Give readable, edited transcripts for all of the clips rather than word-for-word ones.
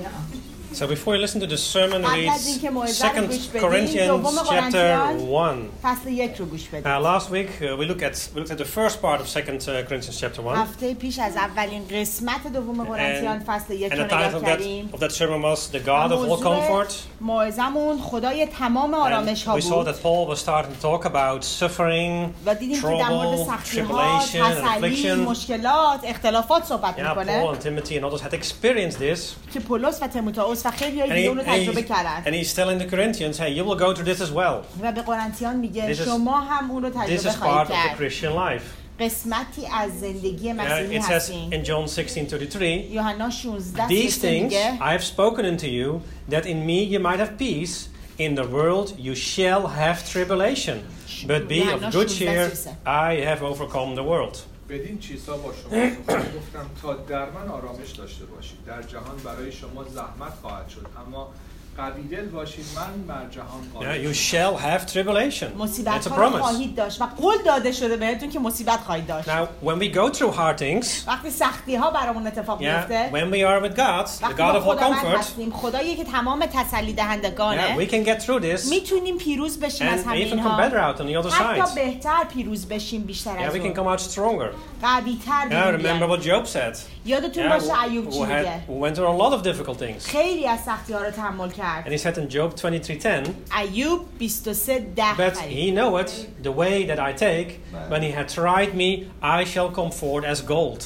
So before you listen to the sermon, read 2 Corinthians chapter 1. فصل 1 رو گوش بدید. Last week we looked at the first part of 2 Corinthians chapter 1. هفته پیش از اولین قسمت دوم قرنتیان فصل 1 رو And the نگاه title کردیم. of that sermon was The God of all comfort. موعظمون خدای تمام آرامش ها We saw بود. that Paul was starting to talk about suffering, و دیدیم که در مورد trouble, سختی‌ها، tribulation, and تسلی، affliction. مشکلات، اختلافات صحبت Yeah, Paul میکنه. and Timothy and others had experienced this. که پولس و تیموتائوس و خیلی And, دیگه اون رو تجربه کردن. and he's telling the Corinthians, hey, you will go through this as well. و به قرنتیان میگه This is- شما هم اون رو This تجربه is part خواهید of the کرد. Christian life. قسمتی از زندگی مسیحی It says هستیم. in John 16:33, یوحنا 16 these things میگه I have spoken unto you, that in me you might have peace. In the world you shall have tribulation. But be of good cheer, I have overcome the world. بدین چیزها با شما گفتم تا در من آرامش داشته باشید. در جهان برای شما زحمت خواهد شد، اما قوی دل باشید، من بر جهان غالب. You shall have tribulation. It's مصیبت a ها رو promise. خواهید داشت و قول داده شده بهتون که مصیبت خواهید داشت. Now, when we go through hard things, وقتی سختی ها برامون اتفاق میفته، when we are with God, the وقتی God با of all خداوند comfort, هستیم، خدایی که تمام تسلی دهندگانه، we can get through this میتونیم پیروز بشیم از and همه even come اینها. better out on the other حتی side. بهتر پیروز بشیم بیشتر از We can اون. come out stronger. قوی تر Remember بیایم. what Job said. یادتون باشه ایوب چی میگه؟ who went through a lot of difficult things. خیلی از سختی ها رو تحمل کرد. And he said in Job 23:10, ایوب 23:10 but he knoweth the way that I take. When he had tried me, I shall come forth as gold.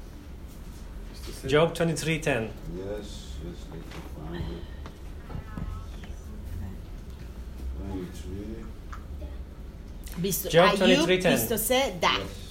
Job 23:10. Yes, I can find it. 23. Job ایوب 23:10. 23:10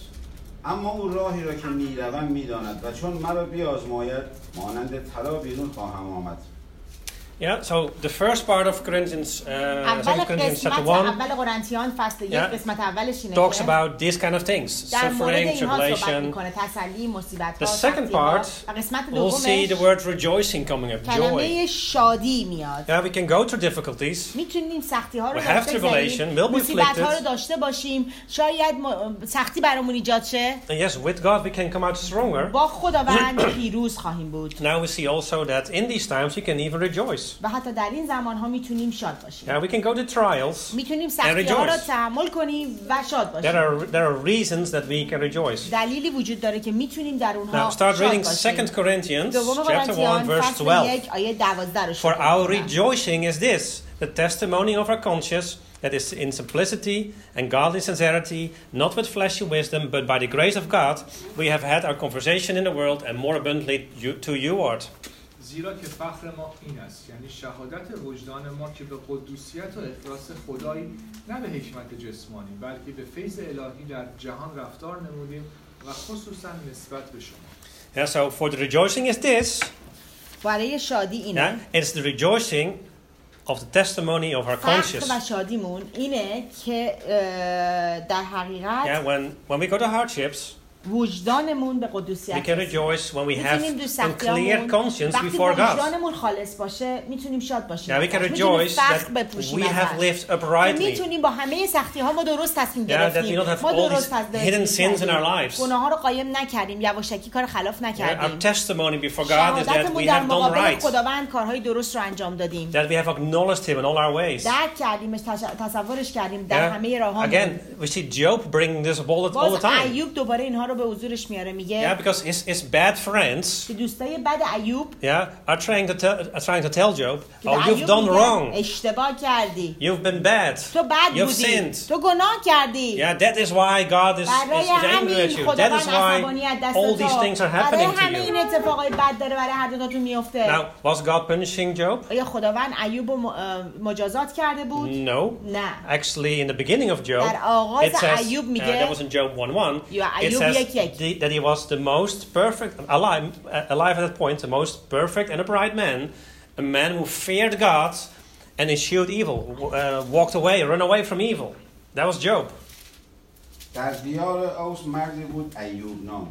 اما او راهی را که میروم میداند و چون مرا بیازماید مانند طلا بیرون خواهم آمد. Yeah, so the first part of Corinthians, 2 اول Corinthians chapter قسمت 1 اول قرنتیان فصل 1 Yeah. قسمت اولش اینه talks که about these kind of things, در مورد suffering, اینها صحبت tribulation. میکنه، تسلی، مصیبت The ها، second سختی ها. part, و قسمت we'll see the دومش word rejoicing coming up, joy. کلمه شادی میاد. Yeah, we can go through difficulties. میتونیم سختی ها رو We have داشته tribulation, باشیم، we'll be مصیبت ها رو afflicted. داشته باشیم، شاید سختی برامون ایجاد شه. And yes, with God we can come out stronger. با خداوند پیروز خواهیم بود. Now we see also that in these times we can even rejoice. و حتی در این زمان ها میتونیم شاد باشیم. Yeah, we can go to trials. میتونیم سختی ها رو rejoice. تحمل کنیم و شاد There باشیم. are reasons that we can rejoice. دلیلی وجود داره که میتونیم در اونها Now start شاد reading 2 باشیم. Corinthians دوم chapter 1 قرنتیان verse فصل 12. 1 آیه 12 رو For شروع our می‌کنم. rejoicing is this, the testimony of our conscience, that is in simplicity and godly sincerity, not with fleshy wisdom, but by the grace of God, we have had our conversation in the world, and more abundantly to you, Lord. زیرا که فخر ما این است، یعنی شهادت وجدان ما که به قدوسیت و اخلاص خدایی نه به حکمت جسمانی بلکه به فیض الهی در جهان رفتار نمودیم و خصوصا نسبت به شما. Yeah, so for the rejoicing is this, برای شادی اینه. yeah, it's the rejoicing of the testimony of our فخر conscience. و شادیمون اینه که در حقیقت Yeah, when we go to hardships, وجدانمون به we قدوسیت can rejoice when we have میتونیم دو a سختیامون clear conscience وقتی before God. وجدانمون خالص باشه میتونیم شاد باشیم. Yeah, we can میتونیم rejoice فخر that بپوشیم we have ازش. lived uprightly. میتونیم با همه سختی ها ما درست تصمیم Yeah, that we گرفتیم. don't have ما all درست these hidden sins in our lives. گناه ها رو قایم نکردیم، یواشکی کار خلاف Yeah, our نکردیم. testimony before God is that شهادتمون we در have done مقابل right. خداوند کارهای درست رو انجام دادیم. That we have acknowledged Him in all our ways. درک کردیمش، تصورش کردیم در همه راه‌ها. Again, we see Job bringing this up all the باز time. ایوب دوباره اینها رو به حضورش میاره، Yeah, میگه because his bad friends, که دوستای بد ایوب yeah, are trying to tell Job, که oh, به you've ایوب done میگن wrong. اشتباه کردی، You've been bad. تو بد You've بودی، sinned. تو گناه کردی. Yeah, that is why God is برای angry at همین you. That خداوند is عصبانی از why دست all these things are برای happening to همین این you. اتفاقای بد داره برای هر دوتاتون میفته. Now, was God punishing Job? آیا خداوند ایوب رو مجازات کرده بود؟ No. نه. Actually, in the beginning of Job, در آغاز it says, ایوب میگه that was in Job 1:1, یا it ایوب says 1:1 that he was the most perfect, alive at that point, the most perfect and upright man, a man who feared God and eschewed evil, walked away, ran away from evil. That was Job. در دیار اوس مردی بود ایوب نام.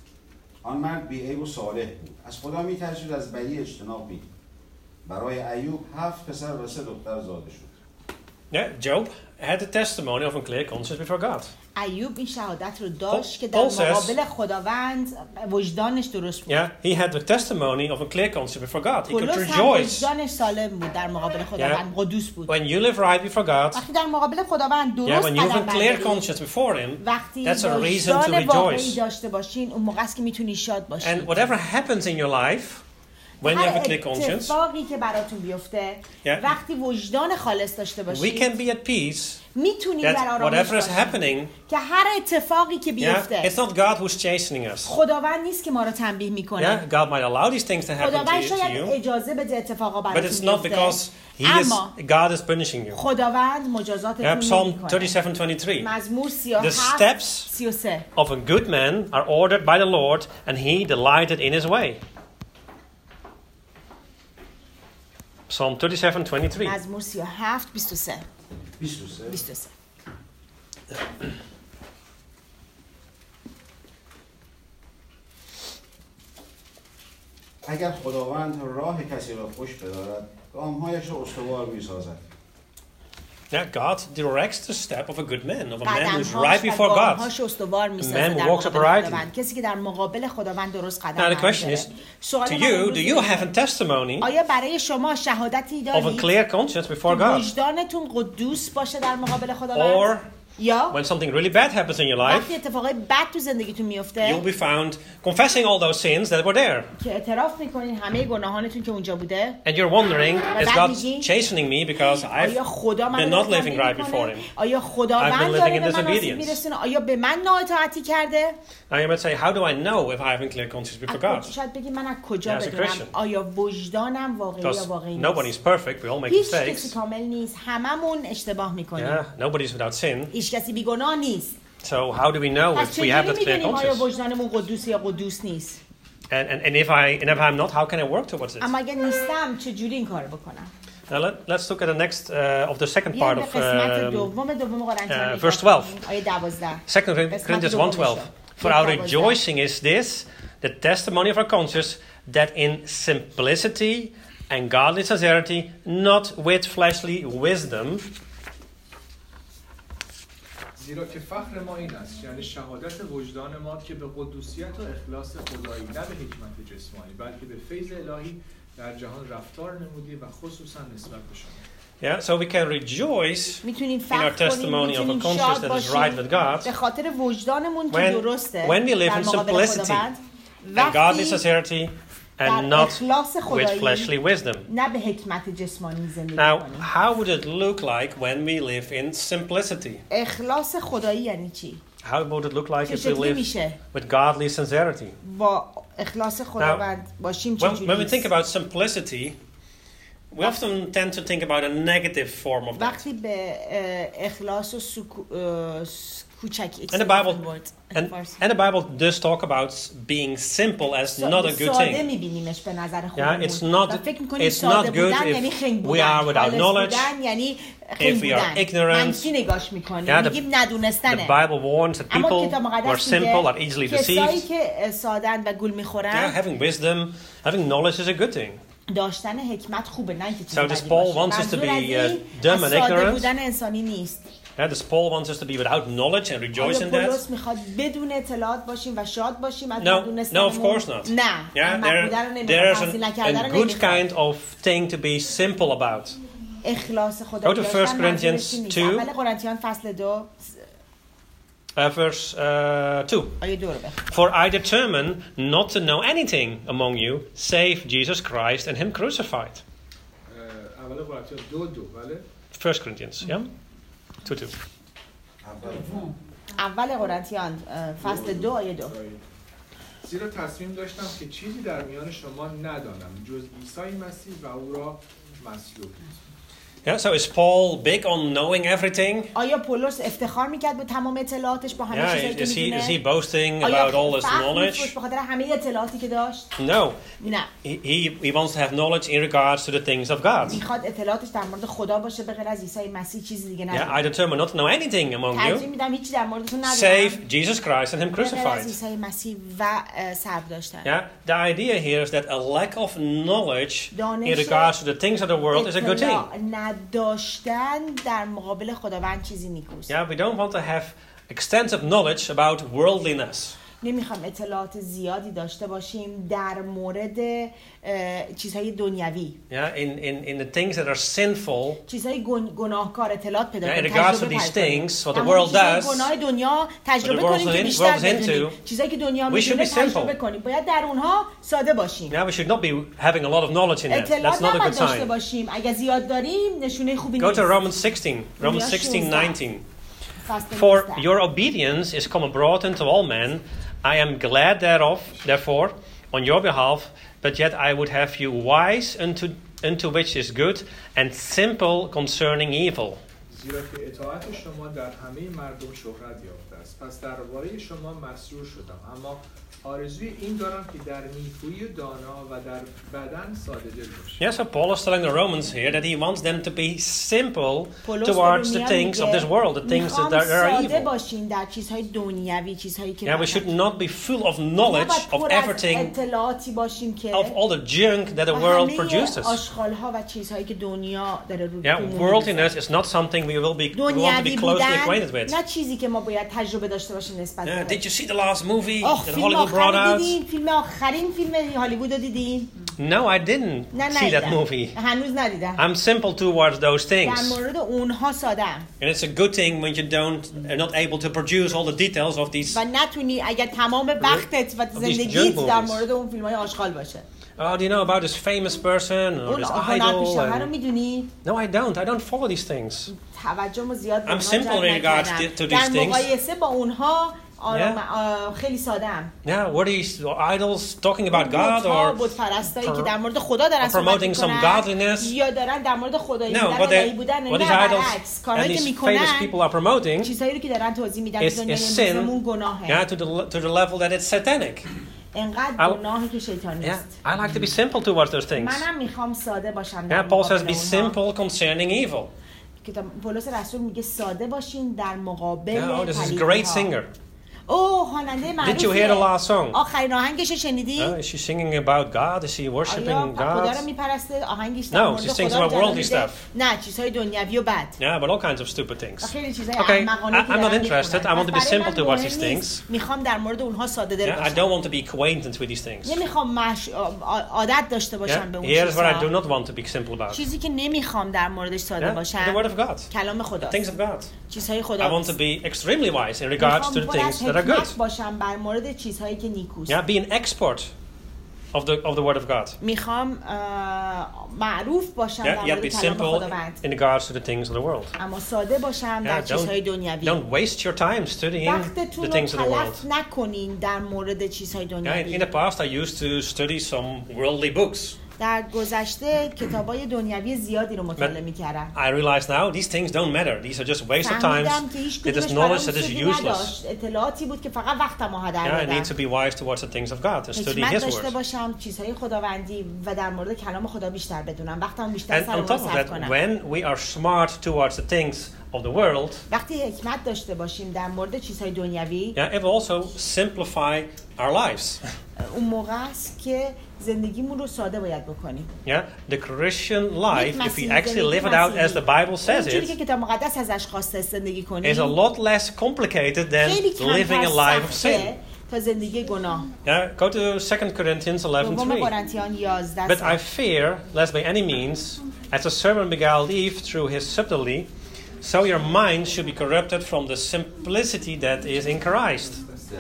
آن مرد بی‌عیب و صالح بود. از خدا می‌ترسید، از بدی اجتناب می‌کرد. برای ایوب 7 پسر و 3 دختر زاده شد. Yeah, Job had the testimony of a clear conscience before God. ایوب این شهادت رو داشت که در Paul says- مقابل خداوند وجدانش درست بود. Yeah, he had the testimony of a clear conscience before God. He could پولس هم rejoice. وجدانش سالم بود در مقابل خداوند، قدوس بود. When you live right before God, وقتی در مقابل خداوند yeah, درست when you have قدم a clear برداری، conscience before Him, وقتی that's a reason to وجدان واقعی rejoice. داشته باشین، اون موقع است که میتونی شاد باشین. And whatever happens in your life, when you have a clear conscience, اتفاقی که براتون بیفته، Yeah. وقتی وجدان خالص داشته we باشید، can be at peace میتونید در that آرامش whatever is باشید happening, که هر اتفاقی که yeah, بیفته، it's not God who's chastening us. خداوند نیست که ما رو تنبیه Yeah, میکنه. God might allow these things to happen خداوند to شاید you, اجازه بده اتفاقا but it's براتون not because بیفته، He is, اما God is punishing you. خداوند Yeah, مجازاتتون Psalm نمیکنه. 37:23. مزمور The 37 steps 33 of a good man are ordered by the Lord, and He delighted in His way. Psalm 37:23. مزمور 37 23 23. 23 اگر خداوند راه کسی را خوش بدارد گامهایش را استوار می‌سازد. Yeah, God directs the step of a good man, of a man who's قدم‌هاش right و before God. گام‌هاش استوار می‌سازه man who در walks مقابل uprightly. خداوند. کسی که در مقابل خداوند درست قدم Now the question برمی‌داره. is, سوال to من you, امروز do you اینه: have a testimony آیا برای شما شهادتی of a دارید clear conscience before که God? وجدانتون قدوس باشه در مقابل خداوند؟ Or یا when something really bad happens in your life, وقتی اتفاقای بد تو زندگیتون میفته you'll be found confessing all those sins that were there. که اعتراف میکنین همه گناهانتون که اونجا بوده، And you're wondering, is God میگی، chastening me because I've آیا خدا been من not living right before Him? آیا I've been خداوند living داره in به من آسیب disobedience. میرسونه؟ آیا به من نااطاعتی کرده؟ Now you might say, how do I know if I have a clear conscience before God? شاید بگی من از کجا Yeah, as a بدونم Christian. آیا وجدانم واقعی یا Because واقعی nobody's نیست؟ perfect, we all make هیچ کسی mistakes. کامل نیست، هممون اشتباه میکنیم. Yeah, nobody's without sin. هیچ کسی بیگناه نیست. So how do we know پس if we have چجوری that clear میدونیم آیا conscience? وجدانمون قدوس یا قدوس نیست؟ And if I'm not, how can I work towards it? اما اگه نیستم چجوری این کار بکنم؟ Now let's look at the next of the second بیایم part به of قسمت دوم قرنتیان verse نگاه 12. کنیم. آیه 12. 2 Corinthians 1:12. For our rejoicing is this, the testimony of our conscience, that in simplicity and godly sincerity, not with fleshly wisdom, زیرا که فخر ما این است، یعنی شهادت وجدان ما که به قدوسیت و اخلاص خدایی نه به حکمت جسمانی بلکه به فیض الهی در جهان رفتار نمودی و خصوصا نسبت به شما. yeah, so we can rejoice میتونیم in our فخر کنیم، testimony of a میتونیم conscience شاد that is right with باشیم God, به خاطر وجدانمون که when- درسته when we live در in مقابل simplicity خداوند، and godly وقتی sincerity, در and not اخلاص with خدایی fleshly wisdom. نه به حکمت جسمانی زندگی Now, کنیم. how would it look like when we live in simplicity? اخلاص خدایی یعنی چی؟ How would it look like چه if we شکلی live میشه with godly sincerity? با اخلاص خداوند باشیم؟ When we think چجوری؟ about simplicity, we often tend to think about a negative form of that. وقتی به اخلاص و کوچکی And the Bible and the Bible does talk about being simple as not a good ساده thing. میبینیمش به نظر Yeah, خودمون it's not- و فکر میکنیم it's ساده not good بودن if یعنی خنگ we بودن، are without خالص knowledge, بودن یعنی if خنگ we are بودن، ignorant. منفی نگاش میکنیم، Yeah, the- میگیم ندونستنه. The Bible warns that اما people کتاب who are مقدس simple are میگه easily کسایی deceived. که سادن و گول Yeah, میخورن having wisdom, having knowledge is a good thing. داشتن حکمت خوبه، نه اینکه چیز So بدی this Paul باشه. wants us to منظور be, از این dumb از and ساده ignorant. بودن انسانی نیست. Yeah, this Paul wants us to be without knowledge and rejoice آیا in that. پولس میخواد بدون اطلاعات باشیم و شاد باشیم از No, ندونستنمون؟ no, of course not. نه، Yeah, احمق بودن رو نمیخواد، there's تحصیل a نکردن رو good نمیخواد. kind of thing to be simple about. اخلاص خدا Go to 1 داشتن Corinthians منظورش این نیست. 2. اول قرنتیان فصل 2 Verse 2. آیه 2 رو بخون. For I determine not to know anything among you save Jesus Christ and Him crucified. اول قرنتیان 2 بله. 1 Corinthians, yeah? 2:2. اول قرنتیان فصل 2 آیه 2. زیرا تصمیم داشتم که چیزی در میان شما ندانم جز عیسی مسیح و او را مصلوب. Yeah, so is Paul big on knowing everything? آیا پولس افتخار میکرد به تمام اطلاعاتش با همه چیزایی Yeah, که is he میدونه؟ boasting آیا about all his فخر knowledge? می‌فروش به خاطر همه اطلاعاتی که داشت؟ No. نه. He wants to have knowledge in regards to the things of God. میخواد اطلاعاتش در مورد خدا باشه به غیر از عیسی مسیح چیزی دیگه Yeah, نداره. I determine not to know anything among ترجیح you میدم هیچی در موردتون ندارم. save Jesus Christ and Him به غیر از crucified. عیسی مسیح و صلب داشتن. Yeah, the idea here is that a lack of knowledge in دانش regards to the things of the world is a good thing. اطلاع نداشتن در مقابل خداوند چیزی نیکوست. Yeah, we don't want to have extensive knowledge about worldliness. نمیخوام اطلاعات زیادی داشته باشیم در مورد چیزهای دنیوی. In the things that are sinful. چیزهای گناهکار اطلاعات پیدا In کنیم. regards to these things, what the world does, گناه دنیا تجربه کنیم که بیشتر بدونیم. چیزایی که دنیا میدونه تجربه کنیم. باید در اونها ساده باشیم. We should not be having a lot of knowledge in that. That's not a good داشته sign. باشیم. اگه زیاد داریم نشونه خوبی نیست. Go to Romans 16:19. For your obedience is come abroad unto all men. I am glad thereof, therefore, on your behalf, but yet I would have you wise unto which is good, and simple concerning evil. زیرا که اطاعت شما در همه مردم شهرت یافته است. پس درباره شما مسرور شدم، اما آرزوی این دارم که در نیکویی دانا و در بدن ساده دل باشید. Yeah, so Paul is telling the Romans here that he wants them to be simple towards the things of this world, the things that are evil. باشین در چیزهای دنیوی، چیزهایی که Yeah, we should not be full of knowledge of everything, اطلاعاتی باشیم که of all the junk that the world produces. آشغال‌ها و چیزهایی که دنیا داره رو Yeah, worldliness is not something we want to be closely acquainted with. نه چیزی که ما باید تجربه داشته باشیم نسبت به. Did you see the last movie that Hollywood brought out? فیلم آخرین فیلم هالیوود رو دیدین؟ No, I didn't see that movie. هنوز ندیدم. I'm simple towards those things. در مورد اونها ساده‌ام. And it's a good thing when you are not able to produce all the details of these. و نتونی اگر تمام وقتت و زندگیت در مورد اون فیلم‌های آشغال باشه. Oh, do you know about this famous person or this idol? No, I don't. I don't follow these things. I'm simple in regards to these things. خیلی ساده‌ام. Yeah, were these idols talking about God or promoting some godliness? یا دارن در مورد خدایی بودن what these idols and these famous people are promoting is sin, to the level that it's satanic. I like to be simple towards those things. Yeah, Paul says be simple concerning evil. پولس رسول میگه ساده باشین در مقابل پلیدها. This is a great singer. خواننده معروفیه. Did you hear the last song? آخرین آهنگش شنیدی؟ Is she singing about God? Is she worshiping God? خدا رو میپرسته؟ آهنگش در مورد خدا. No, she sings about worldly stuff. نه، چیزهای دنیوی و بد. Yeah, but all kinds of stupid things. خیلی چیزهای احمقانه I'm not interested. I want to be simple towards these things. میخوام در مورد اونها ساده دل باشم. I don't want to be acquainted with these things. نمیخوام عادت داشته باشم به اون چیزها. Here's what I do not want to be simple about. چیزی که نمیخوام در موردش ساده باشم. The word of God. کلام خدا. Things of God. چیزهای خدا. I want to be extremely wise in regards to the things that are good. باشم بر مورد چیزهایی که نیکوست. Yeah, be an expert of the word of God. میخوام معروف باشم در مورد کلام خداوند. In regards to the things of the world. اما ساده باشم در چیزهای دنیوی. Don't waste your time studying the things of the world. نکنین در مورد چیزهای دنیوی. In the past I used to study some worldly books. در گذشته کتابای دنیوی زیادی رو مطالعه می‌کردم. I realize now these things don't matter. These are just waste of time. It is knowledge that is useless. اطلاعاتی بود که فقط وقتمو هدر دادن. I need to be wise towards the things of God and study His word. داشته باشم چیزهای خداوندی و در مورد کلام خدا بیشتر بدونم. وقتمو بیشتر صرف کنم. When we are smart towards the things of the world, وقتی حکمت داشته باشیم در مورد چیزهای دنیوی, it will also simplify our lives. اون موقع است که زندگیمون رو ساده باید بکنیم. The Christian life, if we actually live it out as the Bible says it, که کتاب مقدس ازش خواسته زندگی کنیم, is a lot less complicated than living a life of sin. تا زندگی گناه. Go to 2 Corinthians 11:3. But I fear, lest by any means, as the serpent beguiled Eve through his subtlety, so your mind should be corrupted from the simplicity that is in Christ.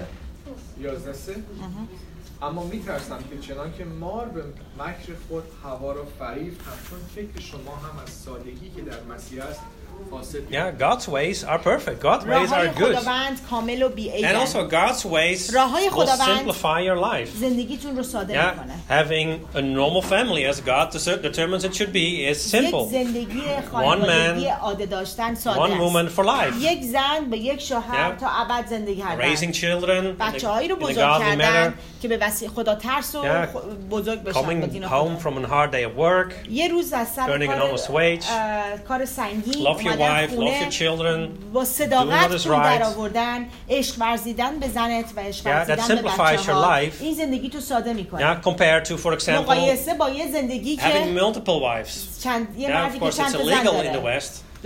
اما میترسم که چنان که مار به مکر خود حوا را فریب، همچون فکر شما هم از سادگی که در مسیح است حاصل. God's ways are perfect. God's ways are good. And also God's ways will simplify your life. زندگیتون رو ساده میکنه. Having a normal family as God determines it should be is simple. زندگی خانوادگی عاده داشتن ساده است. One woman for life. یک زن به یک شوهر تا ابد زندگی کردن. Raising children. بچه‌هایی رو بزرگ کردن که به وسیله خدا ترس و بزرگ بشن. Coming home from a hard day of work. یه روز از سر کار سنگین your wife, love your children, با صداقت پول در آوردن، عشق ورزیدن به زنت و عشق ورزیدن به بچه‌ها. این زندگی تو ساده میکنه. Compared to, for example, مقایسه با یه زندگی که having multiple wives. یه مردی که چند تا زن داره.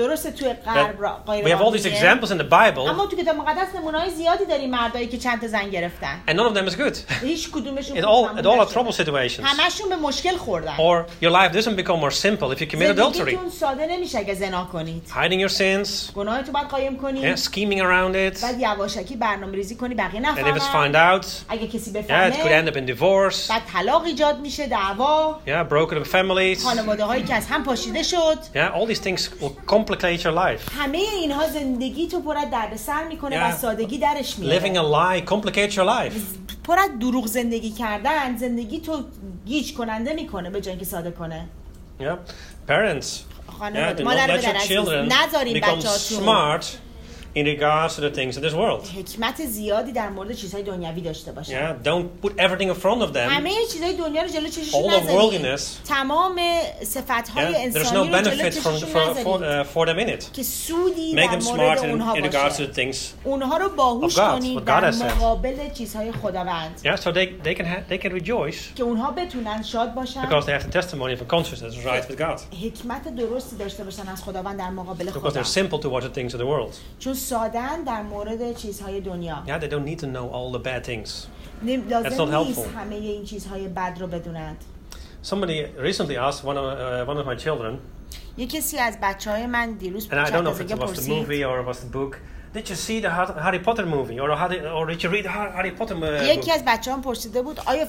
درسته توی غرب we have all these examples in the Bible. اما تو کتاب مقدس نمونه‌های زیادی داریم مردایی که چند تا زن گرفتن. And none of them is good. هیچ کدومشون It all are trouble situations. همشون به مشکل خوردن. Or your life doesn't become more simple if you commit adultery. زندگیتون ساده نمیشه اگه زنا کنید. Hiding your sins. گناهتون باید قایم کنید. Scheming around it. بعد یواشکی برنامه‌ریزی کنی بقیه نفهمن. And if it's found out. اگه کسی بفهمه. It could end up in divorce. بعد طلاق ایجاد میشه، دعوا. Broken families. خانواده‌هایی که از هم پاشیده شد. All these things will complicate your life. همه اینها زندگی تو پر از دردسر میکنه و سادگی درش میاره. Living a lie complicates your life. پر از دروغ زندگی کردن زندگی تو گیج کننده میکنه به جای اینکه ساده کنه. Parents. خانواده مادر پدر نذارین بچه‌هاتون smart in regards to the things of this world. حکمت زیادی در مورد چیزهای دنیوی داشته باشن. Don't put everything in front of them. همه چیزهای دنیا رو جلو چششون نذارین. تمام صفات‌های انسانی رو جلو چششون نذارین. For them in it. که سودی در مورد اونها باشه. اونها رو باهوش کنید در مقابل چیزهای خداوند. So they can rejoice. که اونها بتونن شاد باشن. Because they have the testimony of a consciousness right with God. حکمت درستی داشته باشن از خداوند در مقابل خدا. Because they're simple towards the things of the world. چون سادن در مورد چیزهای دنیا. They don't need to know all the bad things. That's not helpful. همه این چیزهای بد رو بدونند. Somebody recently asked one of my children. یکی از بچه‌های من دیروز And I don't know if it was the movie or it was the book. Did you see the Harry Potter movie or did you read Harry Potter book? یکی از بچه‌هام پرسیده بود آیا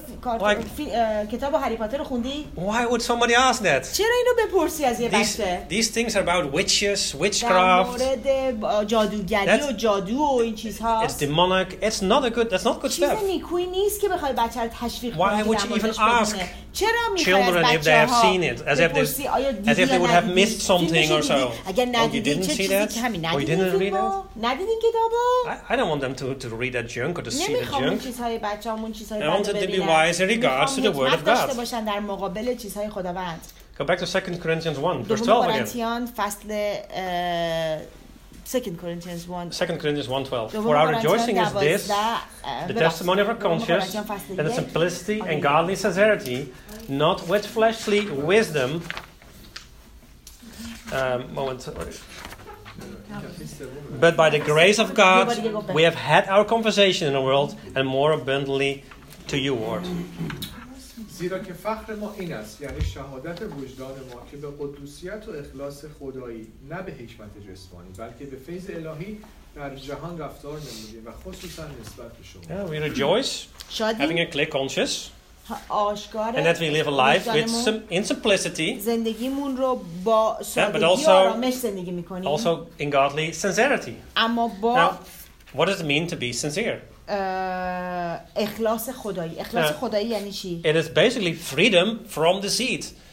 کتاب هری پاتر رو خوندی؟ Why would somebody ask that? چرا اینو بپرسی از یه بچه؟ These things are about witches, witchcraft. در مورد جادوگری و جادو و این چیزها. It's demonic. That's not good stuff. چیز نیکویی نیست که بخوای بچه رو تشویق کنی. Why would you even ask children if they have seen it as if they would have missed something or so? Oh, you didn't see that? Or you didn't read it? ندیدین کتابو؟ I don't want them to read that junk or to see the نمیخوام junk. چیزهای بچه‌مون چیزهای I want them to be wise in regards to the word of God. داشته باشن در مقابل چیزهای خداوند. Go back to 2 Corinthians 1 verse 12 again. قرنتیان فصل 2 Corinthians 1. 2 Corinthians 1:12. For our rejoicing is this, the testimony of our conscience, and the simplicity and godly sincerity, not with fleshly wisdom. But by the grace of God, we have had our conversation in the world, and more abundantly to you, Lord. زیرا که فخر ما این است، یعنی شهادت وجدان ما که به قدوسیت و اخلاص خدایی نه به حکمت جسمانی بلکه به فیض الهی در جهان رفتار نمودیم و خصوصا نسبت به شما. We rejoice, having a clear conscience. And that we live a life in simplicity, زندگیمون رو با سادگی و آرامش زندگی می‌کنیم. Also in godly sincerity. اما با what does it mean to be sincere? اخلاص خدایی. اخلاص خدایی یعنی چی؟ It is basically freedom from deceit.